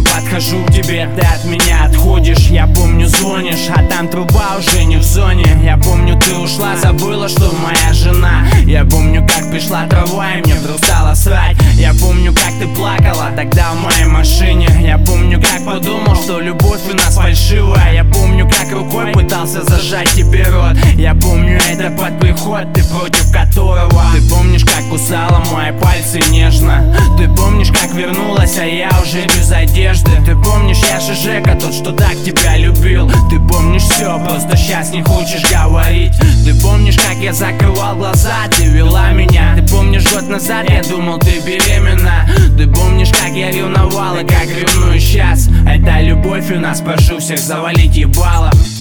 подхожу к тебе, ты от меня отходишь. Я помню, звонишь, а там труба уже не в зоне. Я помню, ты ушла, забыла, что моя жена. Я помню, как пришла трава и мне вдруг стало срать. Я помню, как ты плакала тогда в моей машине. Я помню, как подумал, что любовь у нас фальшивая. Я помню, как рукой пытался зажать тебе рот. Я помню, это под приход, ты против которого. Ты помнишь, как кусала мои пальцы нежно. Ты помнишь, как вернулась, а я уже без одежды. Ты помнишь, я же Жека, тот, что так тебя любил. Ты помнишь все, просто сейчас не хочешь говорить. Ты помнишь, как я закрывал глаза, ты вела меня. Ты помнишь, год назад я думал, ты беременна. Ты помнишь, как я ревновал и как ревную сейчас. Это любовь у нас, прошу всех завалить ебало.